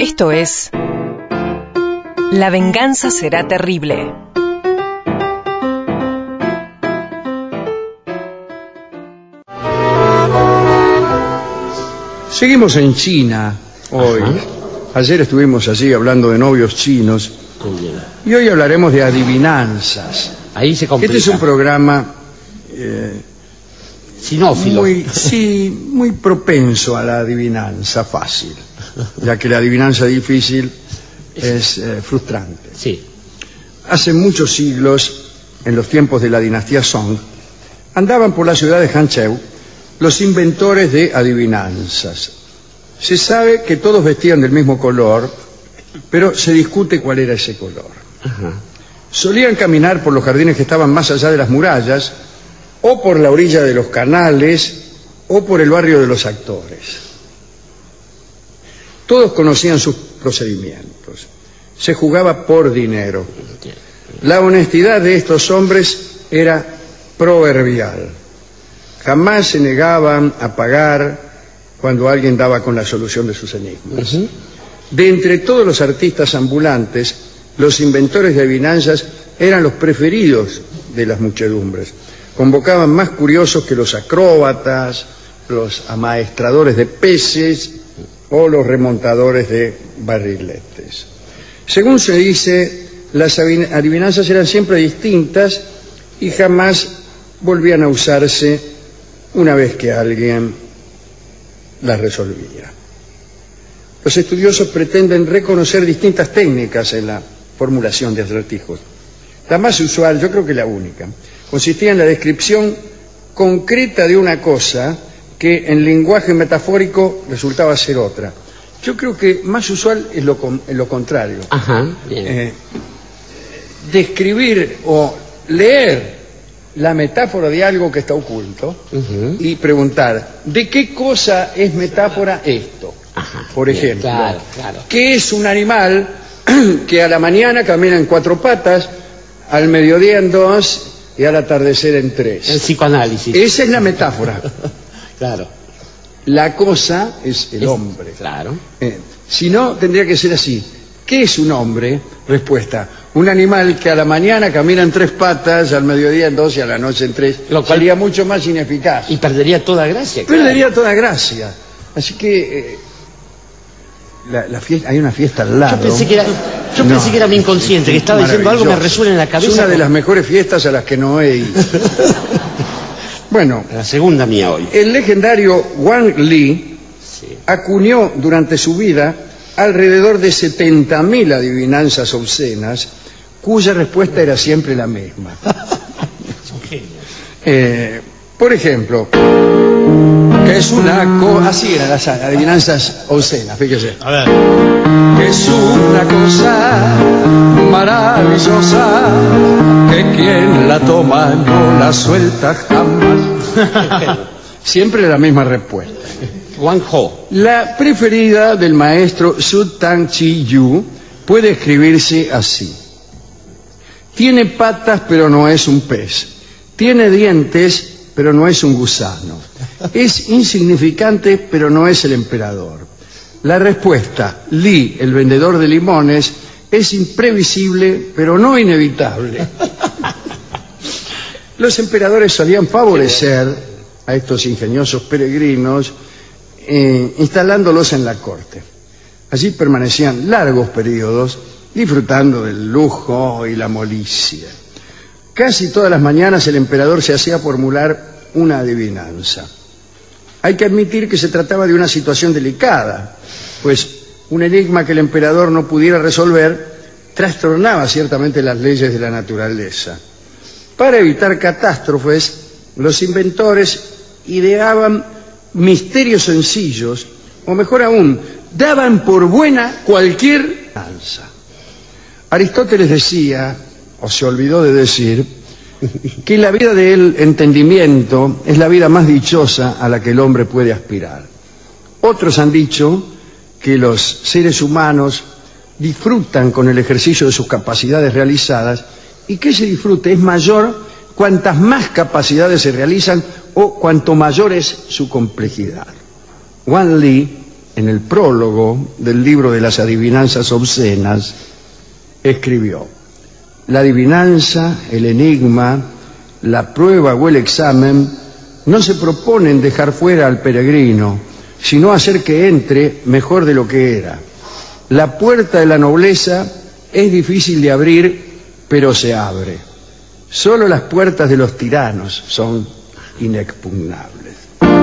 Esto es La venganza será terrible. Seguimos en China hoy. Ajá. Ayer estuvimos allí hablando de novios chinos. Y hoy hablaremos de adivinanzas. Ahí se complica. Este es un programa sinófilo. Muy propenso a la adivinanza fácil, ya que la adivinanza difícil es frustrante. Sí. Hace muchos siglos, en los tiempos de la dinastía Song, andaban por la ciudad de Hangzhou los inventores de adivinanzas. Se sabe que todos vestían del mismo color, pero se discute cuál era ese color. Ajá. Solían caminar por los jardines que estaban más allá de las murallas, o por la orilla de los canales, o por el barrio de los actores. Todos conocían sus procedimientos. Se jugaba por dinero. La honestidad de estos hombres era proverbial. Jamás se negaban a pagar cuando alguien daba con la solución de sus enigmas. Uh-huh. De entre todos los artistas ambulantes, los inventores de adivinanzas eran los preferidos de las muchedumbres. Convocaban más curiosos que los acróbatas, los amaestradores de peces o los remontadores de barriletes. Según se dice, las adivinanzas eran siempre distintas y jamás volvían a usarse una vez que alguien las resolvía. Los estudiosos pretenden reconocer distintas técnicas en la formulación de acertijos. La más usual, yo creo que la única, consistía en la descripción concreta de una cosa que en lenguaje metafórico resultaba ser otra. Yo creo que más usual es lo contrario. Ajá, bien. Describir o leer la metáfora de algo que está oculto, uh-huh, y preguntar, ¿de qué cosa es metáfora esto? Ajá, por ejemplo, claro. ¿Qué es un animal que a la mañana camina en 4 patas, al mediodía en 2 y al atardecer en 3? El psicoanálisis. Esa es la metáfora. Claro. La cosa es el hombre. Claro. Si no, tendría que ser así. ¿Qué es un hombre? Respuesta: un animal que a la mañana camina en 3 patas, al mediodía en 2 y a la noche en 3. Lo cual sería mucho más ineficaz. Y perdería toda gracia. Perdería toda gracia. Así que la fiesta, hay una fiesta al lado. Yo pensé que era mi inconsciente, que estaba diciendo algo, me resuena en la cabeza. Es una de las mejores fiestas a las que no he ido. Bueno, la segunda mía hoy. El legendario Wang Li acuñó durante su vida alrededor de 70.000 adivinanzas obscenas, cuya respuesta era siempre la misma. Por ejemplo, que es una cosa... Así eran las adivinanzas obscenas, fíjese. A ver. Que es una cosa maravillosa, que quien la toma no la suelta jamás. Siempre la misma respuesta. Wang Ho. La preferida del maestro Su Tang Chi Yu puede escribirse así: tiene patas pero no es un pez, tiene dientes pero no es un gusano, es insignificante pero no es el emperador. La respuesta: Li, el vendedor de limones, es imprevisible pero no inevitable. Los emperadores solían favorecer a estos ingeniosos peregrinos instalándolos en la corte. Allí permanecían largos periodos disfrutando del lujo y la molicie. Casi todas las mañanas el emperador se hacía formular una adivinanza. Hay que admitir que se trataba de una situación delicada, pues un enigma que el emperador no pudiera resolver trastornaba ciertamente las leyes de la naturaleza. Para evitar catástrofes, los inventores ideaban misterios sencillos, o mejor aún, daban por buena cualquier adivinanza. Aristóteles decía, o se olvidó de decir, que la vida del entendimiento es la vida más dichosa a la que el hombre puede aspirar. Otros han dicho que los seres humanos disfrutan con el ejercicio de sus capacidades realizadas, y que ese disfrute es mayor cuantas más capacidades se realizan o cuanto mayor es su complejidad. Wang Li en el prólogo del libro de las adivinanzas obscenas, escribió: la adivinanza, el enigma, la prueba o el examen no se proponen dejar fuera al peregrino, sino hacer que entre mejor de lo que era. La puerta de la nobleza es difícil de abrir, pero se abre. Solo las puertas de los tiranos son inexpugnables.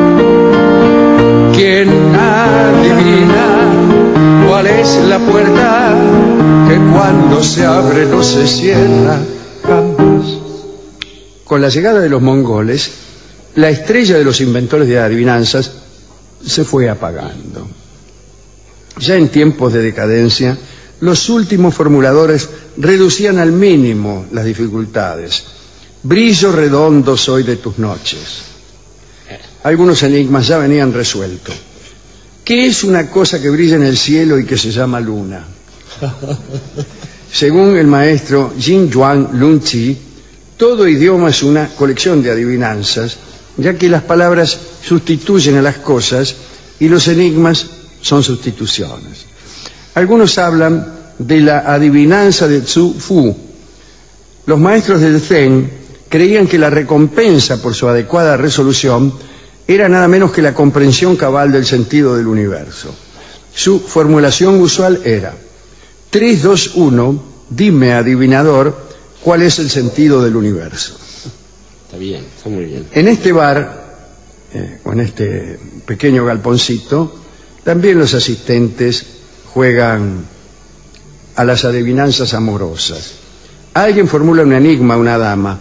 ¿Quién adivina cuál es la puerta que cuando se abre no se cierra jamás? Con la llegada de los mongoles, la estrella de los inventores de adivinanzas se fue apagando. Ya en tiempos de decadencia, los últimos formuladores reducían al mínimo las dificultades. Brillo redondo soy de tus noches. Algunos enigmas ya venían resueltos. ¿Qué es una cosa que brilla en el cielo y que se llama luna? Según el maestro Jin Yuan Lun Chi, todo idioma es una colección de adivinanzas, ya que las palabras sustituyen a las cosas y los enigmas son sustituciones. Algunos hablan de la adivinanza de Zhu Fu. Los maestros del Zen creían que la recompensa por su adecuada resolución era nada menos que la comprensión cabal del sentido del universo. Su formulación usual era: 3, 2, 1, dime, adivinador, cuál es el sentido del universo. Está bien, está muy bien. En este bar, o en este pequeño galponcito, también los asistentes juegan a las adivinanzas amorosas. Alguien formula un enigma a una dama.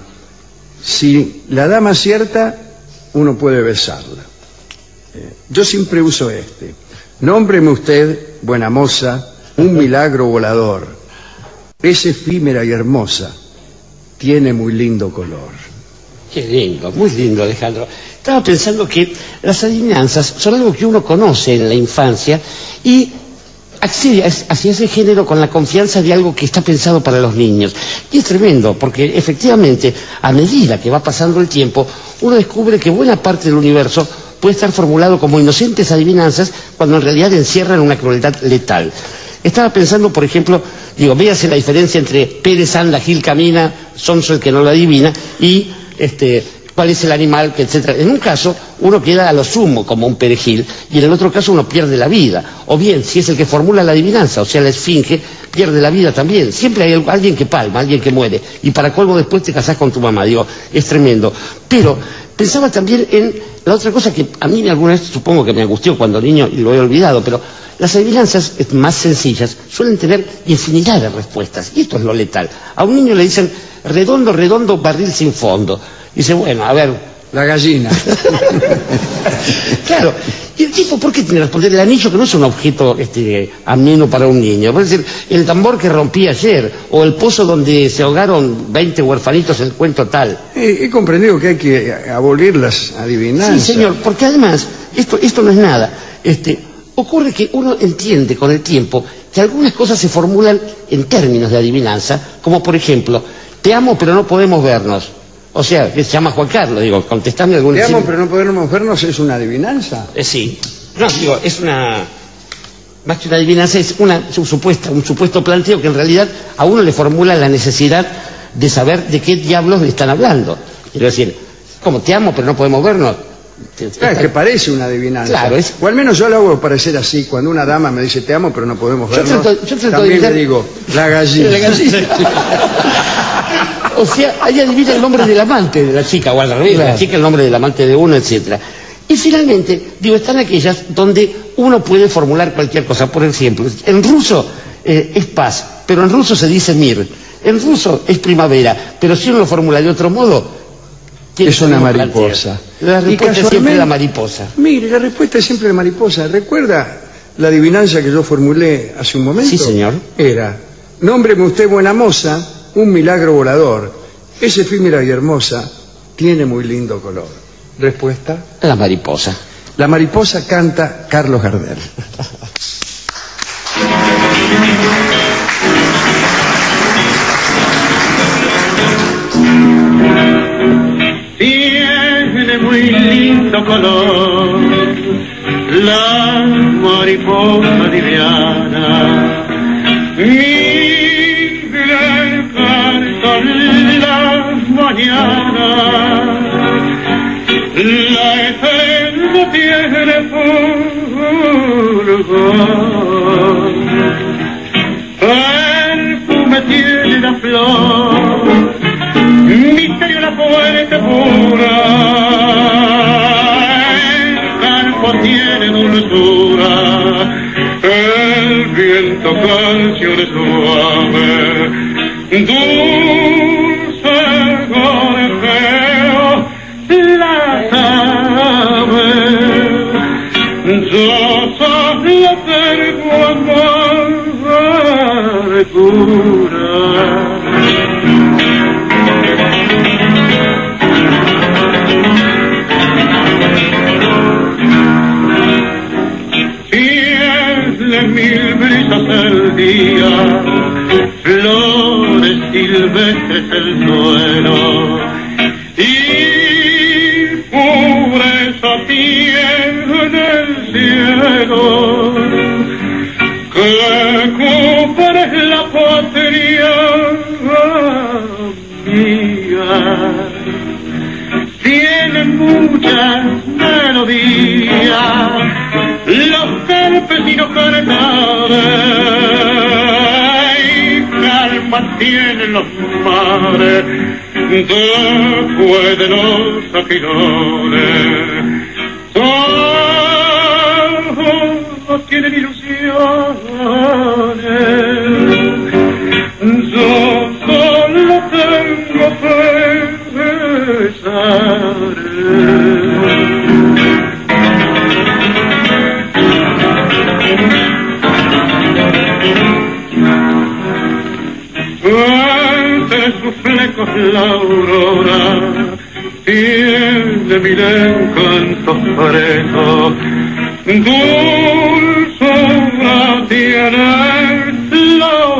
Si la dama acierta, uno puede besarla. Yo siempre uso este: nómbreme usted, buena moza, un milagro volador. Es efímera y hermosa, tiene muy lindo color. Qué lindo, muy lindo, Alejandro. Estaba pensando que las adivinanzas son algo que uno conoce en la infancia y accede hacia ese género con la confianza de algo que está pensado para los niños. Y es tremendo, porque efectivamente, a medida que va pasando el tiempo, uno descubre que buena parte del universo puede estar formulado como inocentes adivinanzas cuando en realidad encierran una crueldad letal. Estaba pensando, por ejemplo, véase la diferencia entre Pérez anda, Gil camina, sonso el que no lo adivina, y cuál es el animal, que etcétera. En un caso, uno queda a lo sumo como un perejil, y en el otro caso uno pierde la vida. O bien, si es el que formula la adivinanza, o sea, la esfinge, pierde la vida también. Siempre hay alguien que palma, alguien que muere. Y para colmo después te casás con tu mamá. Es tremendo. Pero pensaba también en la otra cosa que a mí alguna vez supongo que me angustió cuando niño y lo he olvidado, pero las adivinanzas más sencillas suelen tener infinidad de respuestas. Y esto es lo letal. A un niño le dicen: redondo, redondo, barril sin fondo. Dice, bueno, a ver, la gallina. Claro. Y el tipo, ¿por qué tiene que responder? El anillo, que no es un objeto ameno para un niño. Puede decir, el tambor que rompí ayer, o el pozo donde se ahogaron 20 huerfanitos en el cuento tal. He comprendido que hay que abolir las adivinanzas. Sí, señor, porque además, esto no es nada. Ocurre que uno entiende con el tiempo que algunas cosas se formulan en términos de adivinanza, como por ejemplo, te amo pero no podemos vernos. O sea, que se llama Juan Carlos, contestame algún... Te amo, pero no podemos vernos, ¿es una adivinanza? Sí. No, es una... Más que una adivinanza, es un supuesto planteo que en realidad a uno le formula la necesidad de saber de qué diablos le están hablando. Quiero decir, como te amo, pero no podemos vernos. Claro, es que parece una adivinanza. Claro, o al menos yo lo hago parecer así. Cuando una dama me dice, te amo, pero no podemos vernos, yo trato también de le digo, la gallina. La gallina. O sea, ahí adivina el nombre del amante de la chica, o al revés, claro. La chica el nombre del amante de uno, etcétera. Y finalmente, están aquellas donde uno puede formular cualquier cosa. Por ejemplo, en ruso es paz, pero en ruso se dice mir. En ruso es primavera, pero si uno lo formula de otro modo, es una mariposa. La respuesta es siempre la mariposa. Mire, la respuesta es siempre la mariposa. ¿Recuerda la adivinanza que yo formulé hace un momento? Sí, señor. Era, nómbreme usted, buena moza, un milagro volador. Es efímera y hermosa, tiene muy lindo color. ¿Respuesta? La mariposa. La mariposa canta Carlos Gardel. Tiene muy lindo color la mariposa. mariposa liviana. Miguel canta las mañanas, la eterna tiene fulgor, perfume tiene la flor, misterio la fuente pura, el campo tiene dulzura, el viento canciones suave, dulce gorjeo, las aves, yo solo tengo amargura. Mil brisas el día, flores silvestres el suelo, y pureza tiene el cielo, que cubre la patria mía. Tiene muchas melodías los campesinos cantares, y calma tienen los mares después de los aquilones. Todos tienen ilusiones, yo solo tengo pesares. Entre sus flecos la aurora tiene mil encantos frescos, dulzura tienen los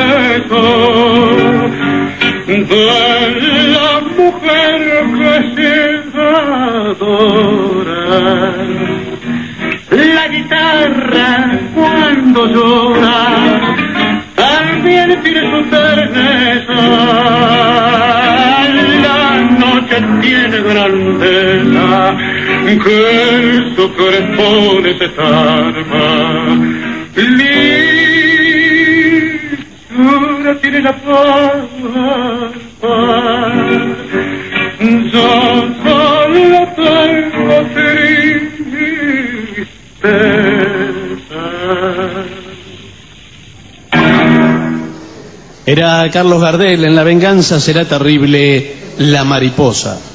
besos de la mujer que se adora. La guitarra cuando llora también tiene su terneza, la noche tiene grandeza, que su corazón es alma. Lisura tiene la paz, yo solo tengo tristeza. Era Carlos Gardel en La venganza será terrible, La mariposa.